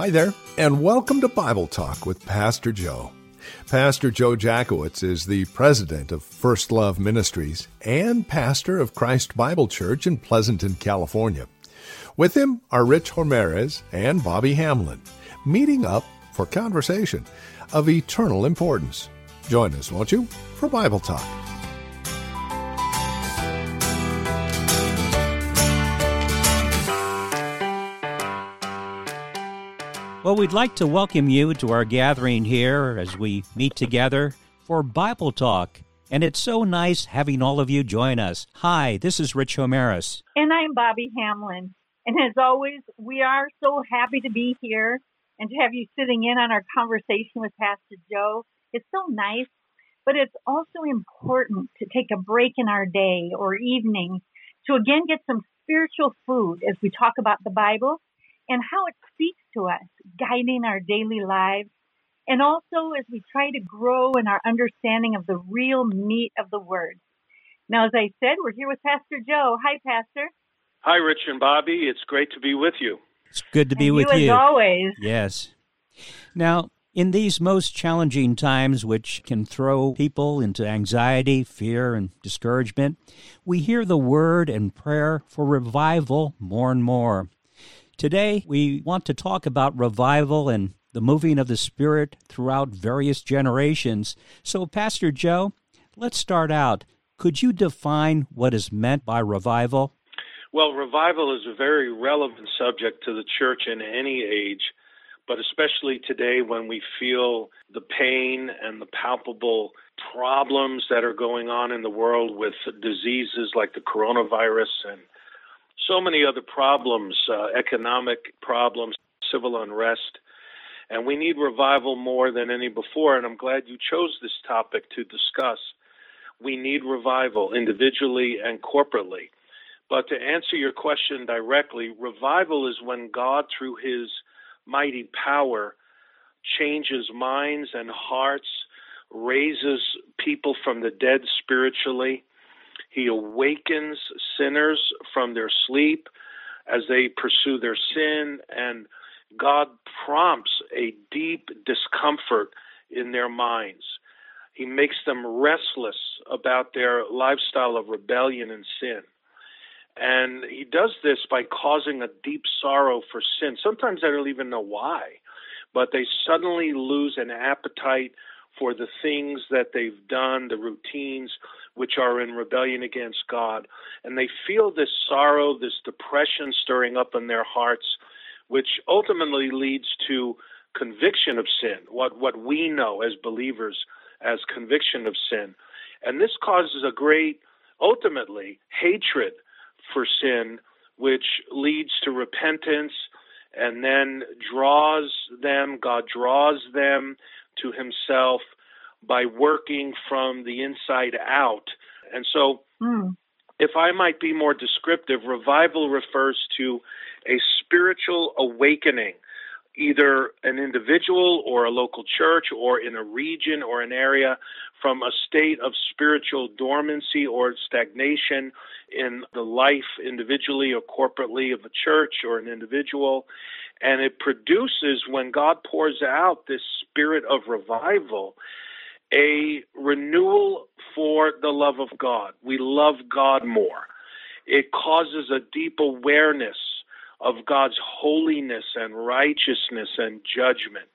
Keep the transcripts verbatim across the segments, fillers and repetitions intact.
Hi there, and welcome to Bible Talk with Pastor Joe. Pastor Joe Jackowitz is the president of First Love Ministries and pastor of Christ Bible Church in Pleasanton, California. With him are Rich Ramirez and Bobby Hamlin, meeting up for conversation of eternal importance. Join us, won't you, for Bible Talk. Well, we'd like to welcome you to our gathering here as we meet together for Bible Talk. And it's so nice having all of you join us. Hi, this is Rich Ramirez. And I'm Bobby Hamlin. And as always, we are so happy to be here and to have you sitting in on our conversation with Pastor Joe. It's so nice, but it's also important to take a break in our day or evening to again get some spiritual food as we talk about the Bible and how it speaks to us, guiding our daily lives, and also as we try to grow in our understanding of the real meat of the Word. Now, as I said, we're here with Pastor Joe. Hi, Pastor. Hi, Rich and Bobby. It's great to be with you. It's good to be and with you. you. As always. Yes. Now, in these most challenging times, which can throw people into anxiety, fear, and discouragement, we hear the word and prayer for revival more and more. Today, we want to talk about revival and the moving of the Spirit throughout various generations. So, Pastor Joe, let's start out. Could you define what is meant by revival? Well, revival is a very relevant subject to the church in any age, but especially today when we feel the pain and the palpable problems that are going on in the world with diseases like the coronavirus and so many other problems, uh, economic problems, civil unrest, and we need revival more than any before, and I'm glad you chose this topic to discuss. We need revival individually and corporately. But to answer your question directly, revival is when God, through His mighty power, changes minds and hearts, raises people from the dead spiritually. He awakens sinners from their sleep as they pursue their sin, and God prompts a deep discomfort in their minds. He makes them restless about their lifestyle of rebellion and sin. And He does this by causing a deep sorrow for sin. Sometimes they don't even know why, but they suddenly lose an appetite for the things that they've done, the routines which are in rebellion against God. And they feel this sorrow, this depression stirring up in their hearts, which ultimately leads to conviction of sin, what, what we know as believers as conviction of sin. And this causes a great, ultimately, hatred for sin, which leads to repentance and then draws them, God draws them to Himself by working from the inside out. And so, mm. if I might be more descriptive, revival refers to a spiritual awakening, either an individual or a local church or in a region or an area, from a state of spiritual dormancy or stagnation in the life individually or corporately of a church or an individual. And it produces, when God pours out this spirit of revival, a renewal for the love of God. We love God more. It causes a deep awareness of God's holiness and righteousness and judgment.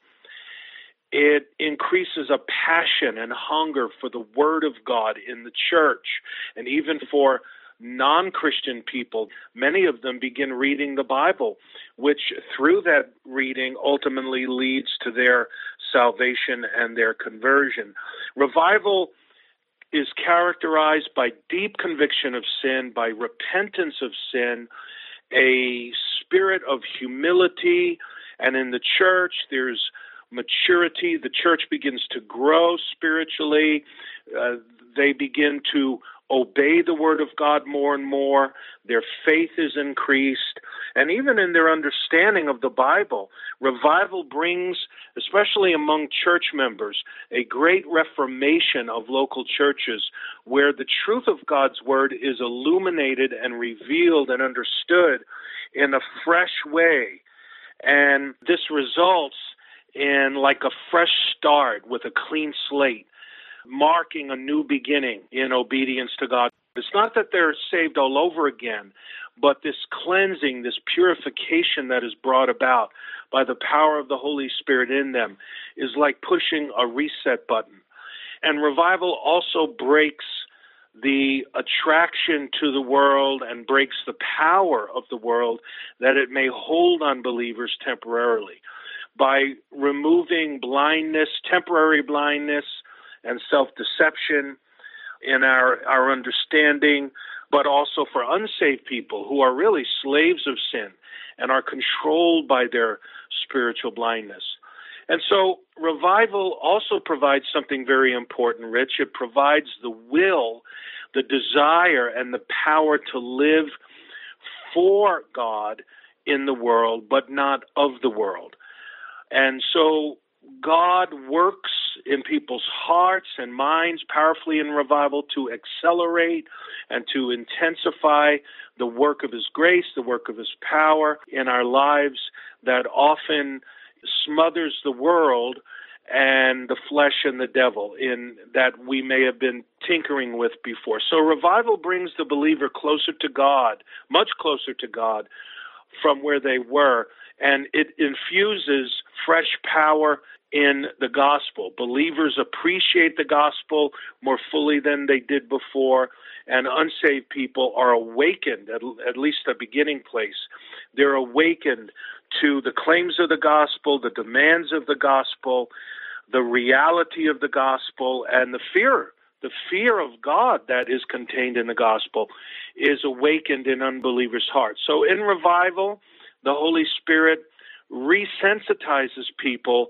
It increases a passion and hunger for the Word of God in the church, and even for non-Christian people. Many of them begin reading the Bible, which through that reading ultimately leads to their salvation and their conversion. Revival is characterized by deep conviction of sin, by repentance of sin, a spirit of humility, and in the church there's maturity. The church begins to grow spiritually. Uh, they begin to obey the Word of God more and more. Their faith is increased. And even in their understanding of the Bible, revival brings, especially among church members, a great reformation of local churches where the truth of God's Word is illuminated and revealed and understood in a fresh way. And this results in like a fresh start with a clean slate, marking a new beginning in obedience to God. It's not that they're saved all over again, but this cleansing, this purification that is brought about by the power of the Holy Spirit in them is like pushing a reset button. And revival also breaks the attraction to the world and breaks the power of the world that it may hold on believers temporarily by removing blindness, temporary blindness, and self-deception in our, our understanding, but also for unsaved people who are really slaves of sin and are controlled by their spiritual blindness. And so revival also provides something very important, Rich. It provides the will, the desire, and the power to live for God in the world, but not of the world. And so God works in people's hearts and minds powerfully in revival to accelerate and to intensify the work of His grace, the work of His power in our lives that often smothers the world and the flesh and the devil in that we may have been tinkering with before. So revival brings the believer closer to God, much closer to God from where they were, and it infuses fresh power in the gospel. Believers appreciate the gospel more fully than they did before, and unsaved people are awakened, at, at least a beginning place. They're awakened to the claims of the gospel, the demands of the gospel, the reality of the gospel, and the fear. The fear of God that is contained in the gospel is awakened in unbelievers' hearts. So in revival, the Holy Spirit resensitizes people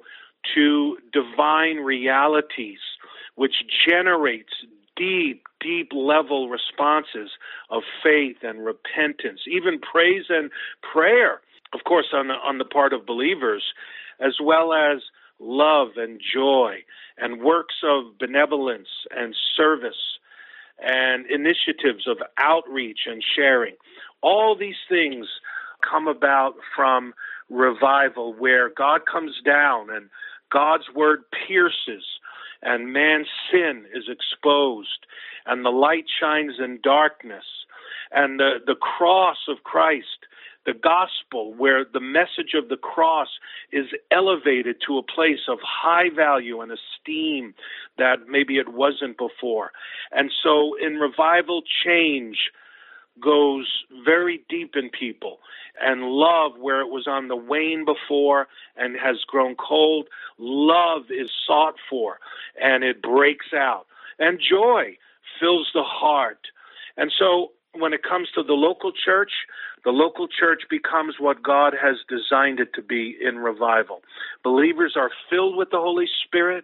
to divine realities, which generates deep, deep level responses of faith and repentance, even praise and prayer, of course, on the, on the part of believers, as well as love and joy and works of benevolence and service and initiatives of outreach and sharing. All these things come about from revival, where God comes down and God's word pierces and man's sin is exposed and the light shines in darkness, and the, the cross of Christ, the gospel, where the message of the cross is elevated to a place of high value and esteem that maybe it wasn't before. And so in revival, change goes very deep in people, and love, where it was on the wane before and has grown cold, love is sought for and it breaks out, and joy fills the heart. And so when it comes to the local church, the local church becomes what God has designed it to be in revival. Believers are filled with the Holy Spirit,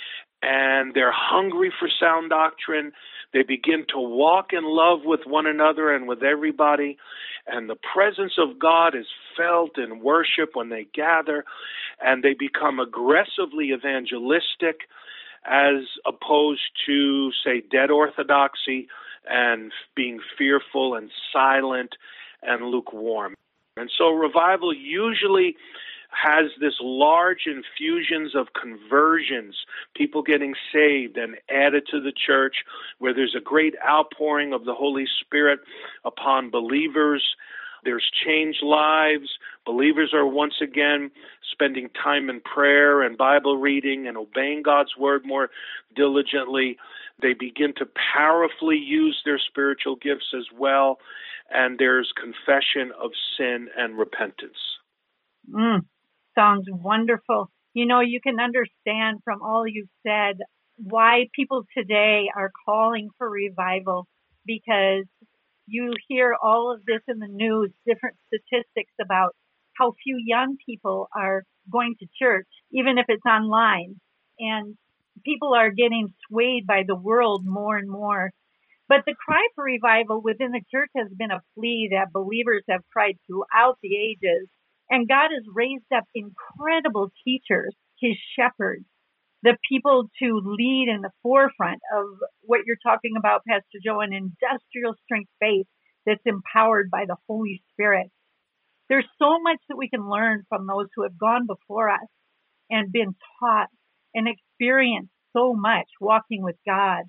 and they're hungry for sound doctrine. They begin to walk in love with one another and with everybody, and the presence of God is felt in worship when they gather, and they become aggressively evangelistic as opposed to, say, dead orthodoxy and being fearful and silent and lukewarm. And so revival usually has this large infusions of conversions, people getting saved and added to the church, where there's a great outpouring of the Holy Spirit upon believers. There's changed lives. Believers are once again spending time in prayer and Bible reading and obeying God's word more diligently. They begin to powerfully use their spiritual gifts as well, and there's confession of sin and repentance. Mm, sounds wonderful. You know, you can understand from all you've said why people today are calling for revival, because you hear all of this in the news, different statistics about how few young people are going to church, even if it's online. And people are getting swayed by the world more and more. But the cry for revival within the church has been a plea that believers have cried throughout the ages. And God has raised up incredible teachers, His shepherds, the people to lead in the forefront of what you're talking about, Pastor Joe, an industrial strength faith that's empowered by the Holy Spirit. There's so much that we can learn from those who have gone before us and been taught and experienced so much walking with God.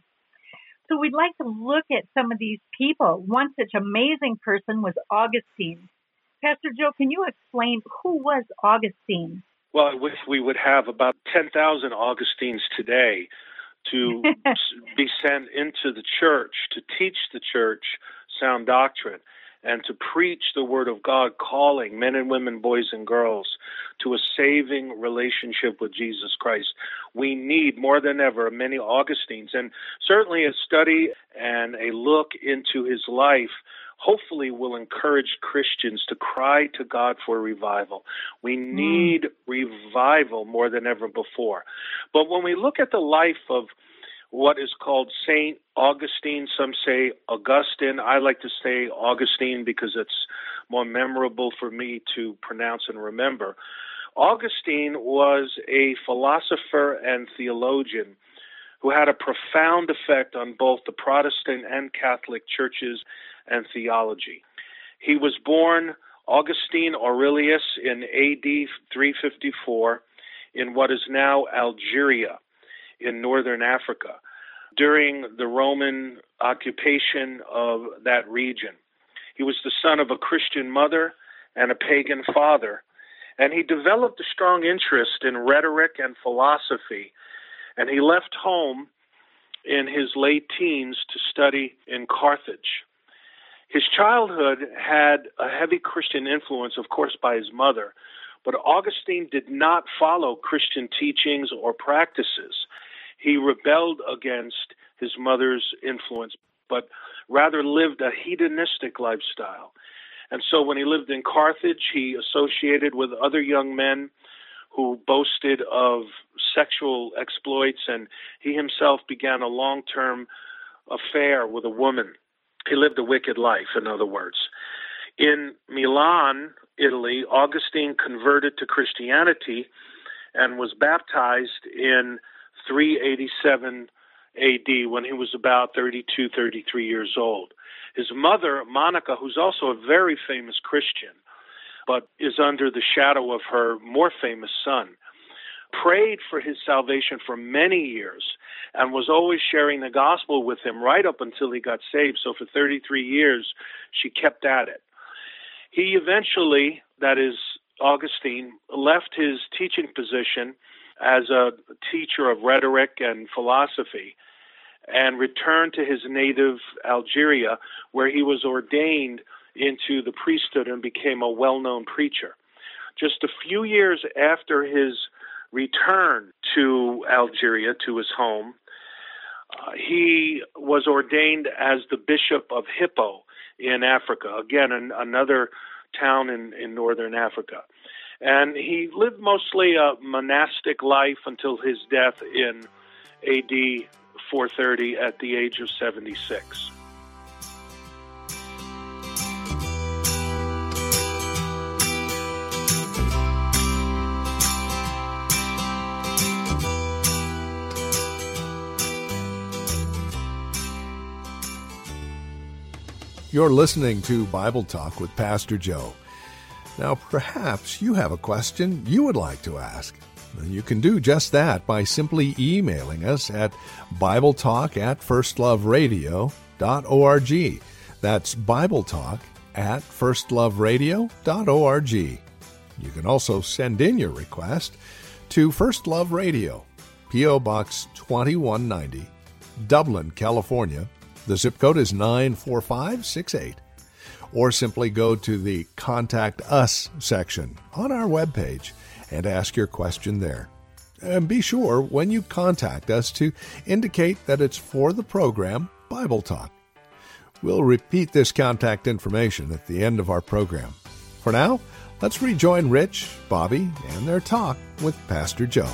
So we'd like to look at some of these people. One such amazing person was Augustine. Pastor Joe, can you explain who was Augustine? Well, I wish we would have about ten thousand Augustines today to be sent into the church, to teach the church sound doctrine, and to preach the Word of God, calling men and women, boys and girls, to a saving relationship with Jesus Christ. We need, more than ever, many Augustines, and certainly a study and a look into his life hopefully will encourage Christians to cry to God for revival. We need mm. revival more than ever before. But when we look at the life of what is called Saint Augustine, some say Augustine. I like to say Augustine because it's more memorable for me to pronounce and remember. Augustine was a philosopher and theologian who had a profound effect on both the Protestant and Catholic churches and theology. He was born Augustine Aurelius in A D three fifty-four in what is now Algeria in northern Africa during the Roman occupation of that region. He was the son of a Christian mother and a pagan father, and he developed a strong interest in rhetoric and philosophy, and he left home in his late teens to study in Carthage. His childhood had a heavy Christian influence, of course, by his mother, but Augustine did not follow Christian teachings or practices. He rebelled against his mother's influence, but rather lived a hedonistic lifestyle. And so when he lived in Carthage, he associated with other young men who boasted of sexual exploits, and he himself began a long-term affair with a woman. He lived a wicked life, in other words. In Milan, Italy, Augustine converted to Christianity and was baptized in three eighty-seven A D when he was about thirty-two, thirty-three years old. His mother, Monica, who's also a very famous Christian, but is under the shadow of her more famous son, prayed for his salvation for many years and was always sharing the gospel with him right up until he got saved. So for thirty-three years, she kept at it. He eventually, that is Augustine, left his teaching position as a teacher of rhetoric and philosophy and returned to his native Algeria, where he was ordained into the priesthood and became a well-known preacher. Just a few years after his return to Algeria, to his home, uh, he was ordained as the Bishop of Hippo in Africa, again, an, another town in, in northern Africa. And he lived mostly a monastic life until his death in A D four thirty at the age of seventy-six. You're listening to Bible Talk with Pastor Joe. Now, perhaps you have a question you would like to ask. You can do just that by simply emailing us at BibleTalk at firstloveradio dot org. That's BibleTalk at firstloveradio dot org. You can also send in your request to First Love Radio, P O. Box twenty-one ninety, Dublin, California. The zip code is nine four five six eight. Or simply go to the Contact Us section on our webpage and ask your question there. And be sure when you contact us to indicate that it's for the program Bible Talk. We'll repeat this contact information at the end of our program. For now, let's rejoin Rich, Bobby, and their talk with Pastor Joe.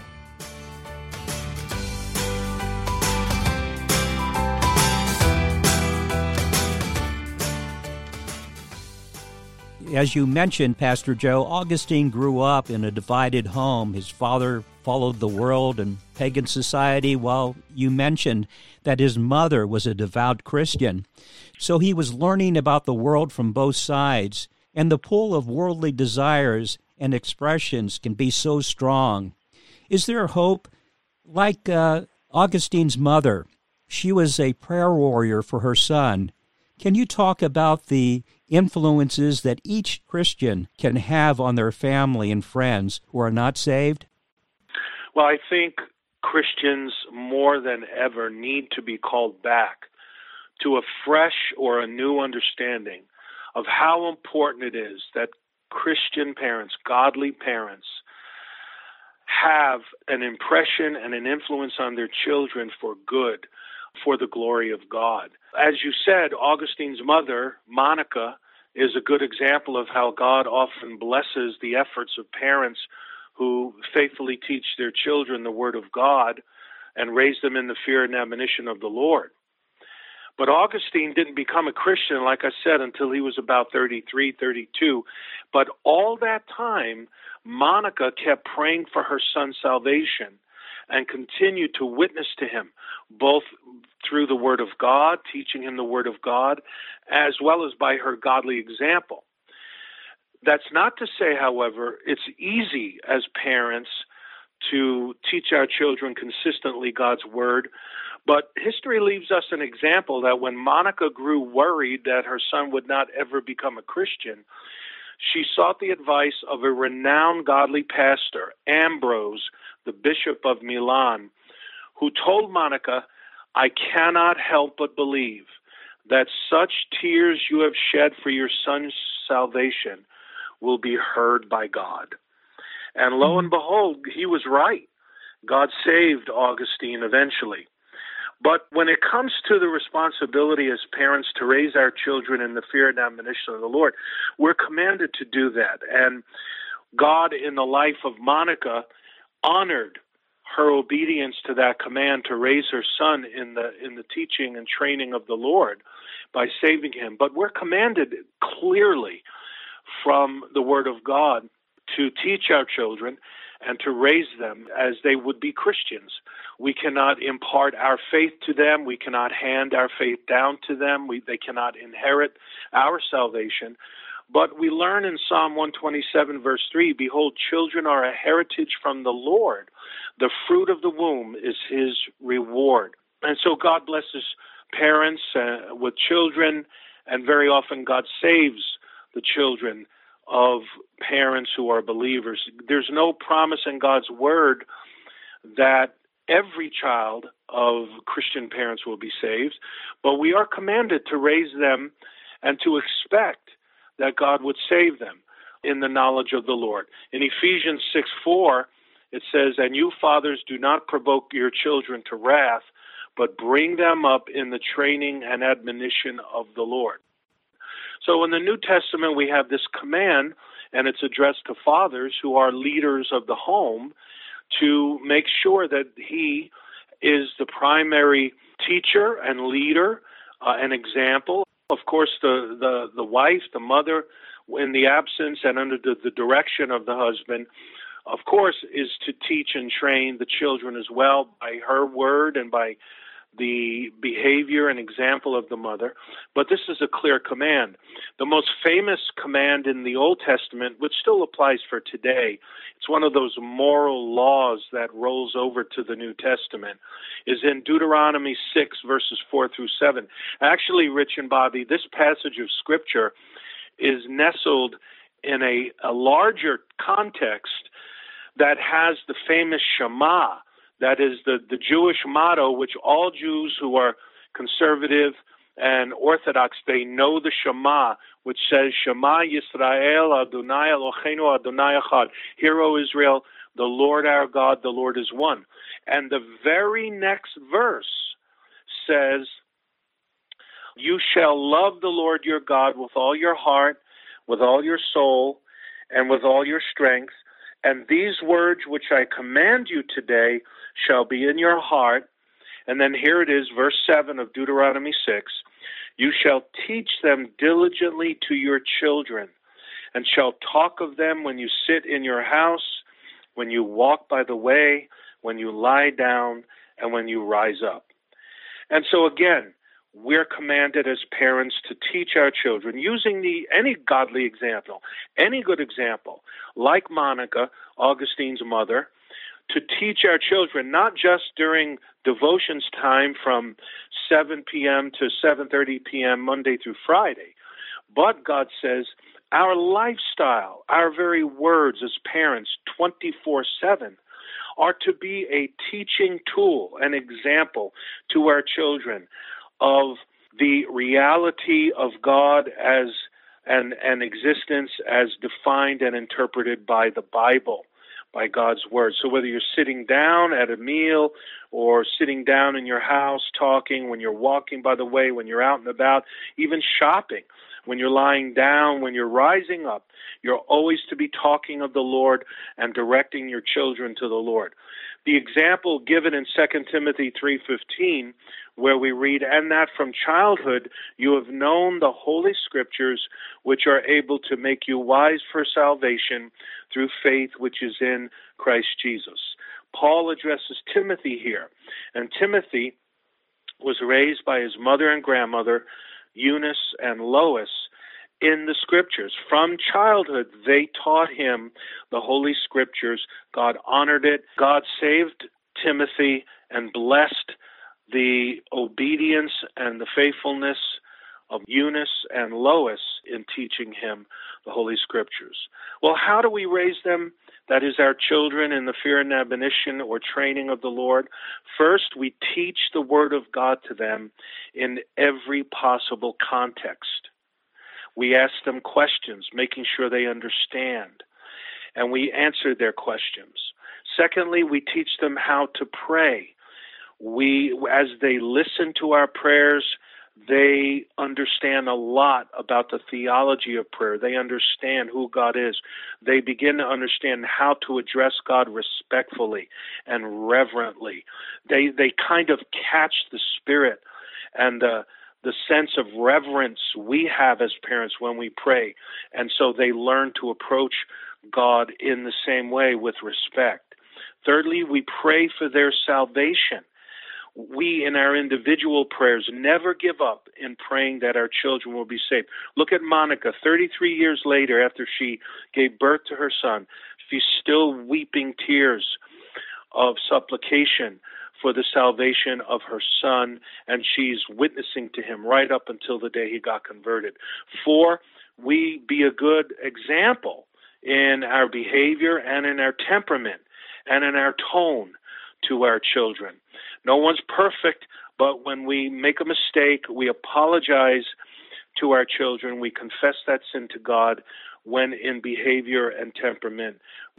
As you mentioned, Pastor Joe, Augustine grew up in a divided home. His father followed the world and pagan society, while you mentioned that his mother was a devout Christian. So he was learning about the world from both sides. and the pull of worldly desires and expressions can be so strong. Is there hope? Like uh, Augustine's mother, she was a prayer warrior for her son. Can you talk about the influences that each Christian can have on their family and friends who are not saved? Well, I think Christians more than ever need to be called back to a fresh or a new understanding of how important it is that Christian parents, godly parents, have an impression and an influence on their children for good, for the glory of God. As you said, Augustine's mother, Monica, is a good example of how God often blesses the efforts of parents who faithfully teach their children the Word of God and raise them in the fear and admonition of the Lord. But Augustine didn't become a Christian, like I said, until he was about thirty-three, thirty-two. But all that time, Monica kept praying for her son's salvation and continued to witness to him, both through the Word of God, teaching him the Word of God, as well as by her godly example. That's not to say, however, it's easy as parents to teach our children consistently God's Word, but history leaves us an example that when Monica grew worried that her son would not ever become a Christian, she sought the advice of a renowned godly pastor, Ambrose, the Bishop of Milan, who told Monica, "I cannot help but believe that such tears you have shed for your son's salvation will be heard by God." And lo and behold, he was right. God saved Augustine eventually. But when it comes to the responsibility as parents to raise our children in the fear and admonition of the Lord, we're commanded to do that. And God, in the life of Monica, honored her obedience to that command to raise her son in the in the teaching and training of the Lord by saving him. But we're commanded clearly from the Word of God to teach our children and to raise them as they would be Christians. We cannot impart our faith to them. We cannot hand our faith down to them. We, they cannot inherit our salvation. But we learn in Psalm one twenty-seven, verse three, "Behold, children are a heritage from the Lord. The fruit of the womb is his reward." And so God blesses parents uh, with children, and very often God saves the children of parents who are believers. There's no promise in God's Word that every child of Christian parents will be saved, but we are commanded to raise them and to expect that God would save them in the knowledge of the Lord. In Ephesians six four, it says, "And you, fathers, do not provoke your children to wrath, but bring them up in the training and admonition of the Lord." So in the New Testament, we have this command, and it's addressed to fathers who are leaders of the home, to make sure that he is the primary teacher and leader, uh, an example. Of course, the, the, the wife, the mother, in the absence and under the, the direction of the husband, of course, is to teach and train the children as well by her word and by the behavior and example of the mother. But this is a clear command. The most famous command in the Old Testament, which still applies for today, it's one of those moral laws that rolls over to the New Testament, is in Deuteronomy six, verses four through seven. Actually, Rich and Bobby, this passage of Scripture is nestled in a, a larger context that has the famous Shema. That is the, the Jewish motto, which all Jews who are conservative and Orthodox, they know the Shema, which says, "Shema Yisrael, Adonai Eloheinu, Adonai Echad." Hear, O Israel, the Lord our God, the Lord is one. And the very next verse says, "You shall love the Lord your God with all your heart, with all your soul, and with all your strength. And these words which I command you today shall be in your heart." And then here it is, verse seven of Deuteronomy six. "You shall teach them diligently to your children, and shall talk of them when you sit in your house, when you walk by the way, when you lie down, and when you rise up." And so again, we're commanded as parents to teach our children using the any godly example, any good example, like Monica, Augustine's mother, to teach our children not just during devotions time from seven p.m. to seven thirty p.m. Monday through Friday, but God says our lifestyle, our very words as parents twenty-four seven are to be a teaching tool, an example to our children of the reality of God as an, an existence as defined and interpreted by the Bible, by God's Word. So whether you're sitting down at a meal or sitting down in your house talking, when you're walking by the way, when you're out and about, even shopping, when you're lying down, when you're rising up, you're always to be talking of the Lord and directing your children to the Lord. The example given in Second Timothy three fifteen, where we read, "And that from childhood you have known the Holy Scriptures, which are able to make you wise for salvation through faith which is in Christ Jesus." Paul addresses Timothy here, and Timothy was raised by his mother and grandmother, Eunice and Lois, in the Scriptures. From childhood, they taught him the Holy Scriptures. God honored it. God saved Timothy and blessed the obedience and the faithfulness of Eunice and Lois in teaching him the Holy Scriptures. Well, how do we raise them? That is, our children in the fear and admonition or training of the Lord. First, we teach the Word of God to them in every possible context. We ask them questions, making sure they understand, and we answer their questions. Secondly, we teach them how to pray. We, as they listen to our prayers, they understand a lot about the theology of prayer. They understand who God is. They begin to understand how to address God respectfully and reverently. They they kind of catch the spirit and the the sense of reverence we have as parents when we pray. And so they learn to approach God in the same way with respect. Thirdly, we pray for their salvation. We, in our individual prayers, never give up in praying that our children will be saved. Look at Monica. thirty-three years later, after she gave birth to her son, she's still weeping tears of supplication for the salvation of her son, and she's witnessing to him right up until the day he got converted. Four, we be a good example in our behavior and in our temperament and in our tone to our children. No one's perfect, but when we make a mistake, we apologize to our children. We confess that sin to God. When in behavior and temperament,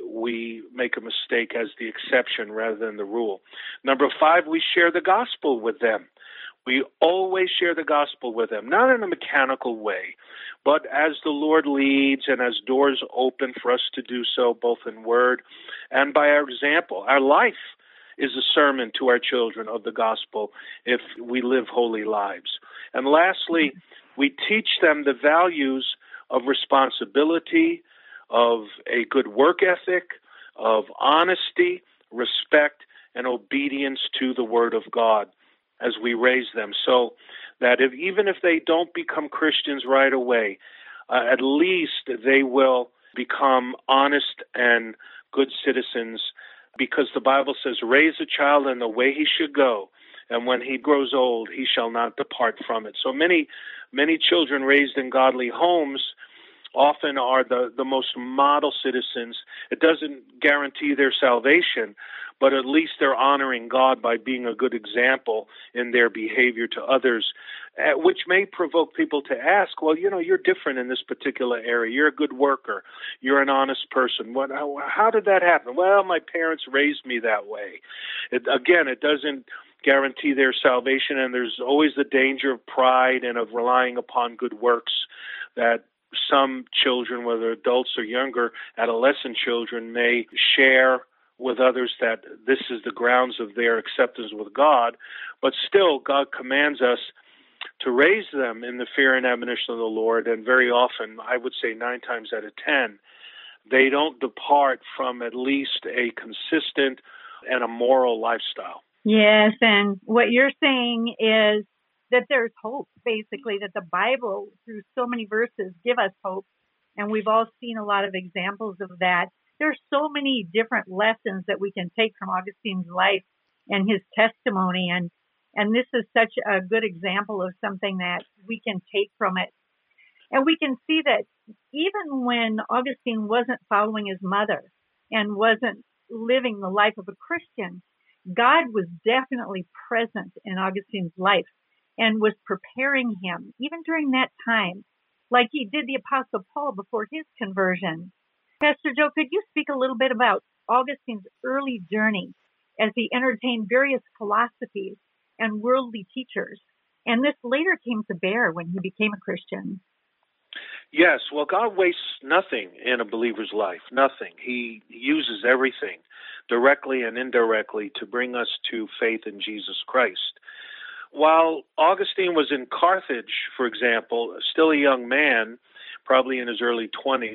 we make a mistake as the exception rather than the rule. Number five, we share the gospel with them. We always share the gospel with them, not in a mechanical way, but as the Lord leads and as doors open for us to do so, both in word and by our example. Our life is a sermon to our children of the gospel if we live holy lives. And lastly, we teach them the values of responsibility, of a good work ethic, of honesty, respect, and obedience to the Word of God as we raise them, so that if, even if they don't become Christians right away, uh, at least they will become honest and good citizens, because the Bible says, raise a child in the way he should go, and when he grows old, he shall not depart from it. So many, many children raised in godly homes often are the, the most model citizens. It doesn't guarantee their salvation, but at least they're honoring God by being a good example in their behavior to others, uh, which may provoke people to ask, well, you know, you're different in this particular area. You're a good worker. You're an honest person. What, how, how did that happen? Well, my parents raised me that way. It, again, it doesn't guarantee their salvation, and there's always the danger of pride and of relying upon good works that some children, whether adults or younger, adolescent children, may share with others that this is the grounds of their acceptance with God. But still, God commands us to raise them in the fear and admonition of the Lord, and very often, I would say nine times out of ten, they don't depart from at least a consistent and a moral lifestyle. Yes, and what you're saying is that there's hope, basically, that the Bible, through so many verses, give us hope. And we've all seen a lot of examples of that. There's so many different lessons that we can take from Augustine's life and his testimony. And, and this is such a good example of something that we can take from it. And we can see that even when Augustine wasn't following his mother and wasn't living the life of a Christian, God was definitely present in Augustine's life and was preparing him, even during that time, like he did the Apostle Paul before his conversion. Pastor Joe, could you speak a little bit about Augustine's early journey as he entertained various philosophies and worldly teachers? And this later came to bear when he became a Christian. Yes, well, God wastes nothing in a believer's life, nothing. He uses everything, directly and indirectly, to bring us to faith in Jesus Christ. While Augustine was in Carthage, for example, still a young man, probably in his early twenties,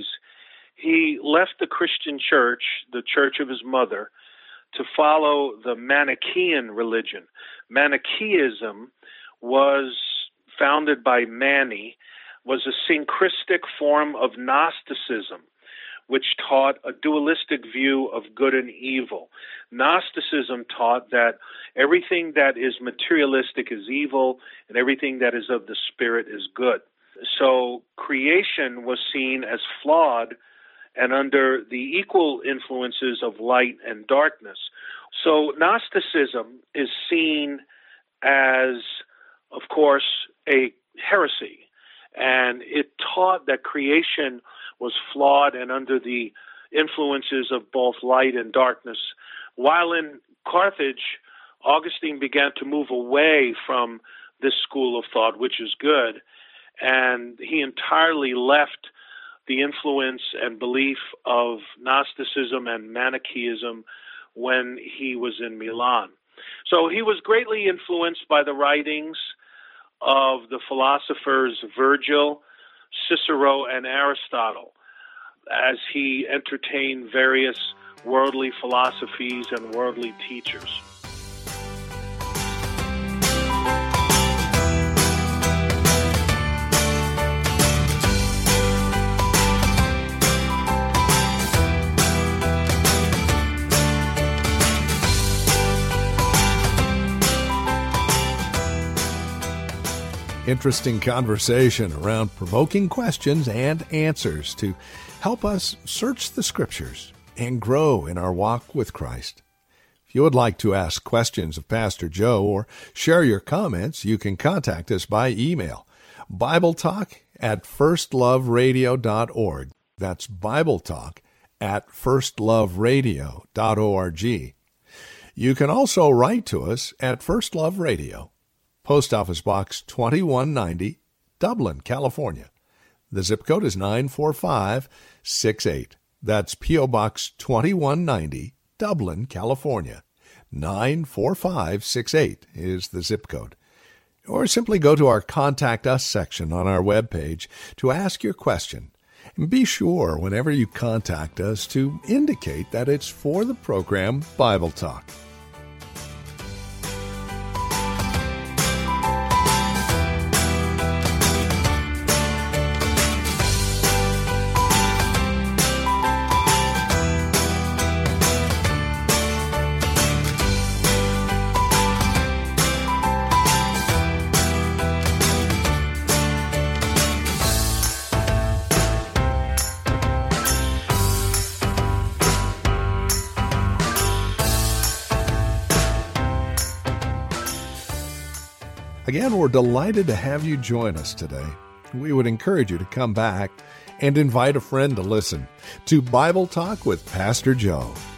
he left the Christian church, the church of his mother, to follow the Manichaean religion. Manichaeism was founded by Mani, was a syncretic form of Gnosticism, which taught a dualistic view of good and evil. Gnosticism taught that everything that is materialistic is evil, and everything that is of the spirit is good. So creation was seen as flawed and under the equal influences of light and darkness. So Gnosticism is seen as, of course, a heresy. And it taught that creation was flawed and under the influences of both light and darkness. While in Carthage, Augustine began to move away from this school of thought, which is good, and he entirely left the influence and belief of Gnosticism and Manichaeism when he was in Milan. So he was greatly influenced by the writings of the philosophers Virgil, Cicero, and Aristotle, as he entertained various worldly philosophies and worldly teachers. Interesting conversation around provoking questions and answers to help us search the Scriptures and grow in our walk with Christ. If you would like to ask questions of Pastor Joe or share your comments, you can contact us by email, BibleTalk at firstloveradio dot org. That's BibleTalk at firstloveradio dot org. You can also write to us at First Love Radio, Post Office Box twenty-one ninety, Dublin, California. The zip code is nine four five six eight. That's P O Box twenty-one ninety, Dublin, California. nine four five six eight is the zip code. Or simply go to our Contact Us section on our webpage to ask your question. And be sure, whenever you contact us, to indicate that it's for the program Bible Talk. Again, we're delighted to have you join us today. We would encourage you to come back and invite a friend to listen to Bible Talk with Pastor Joe.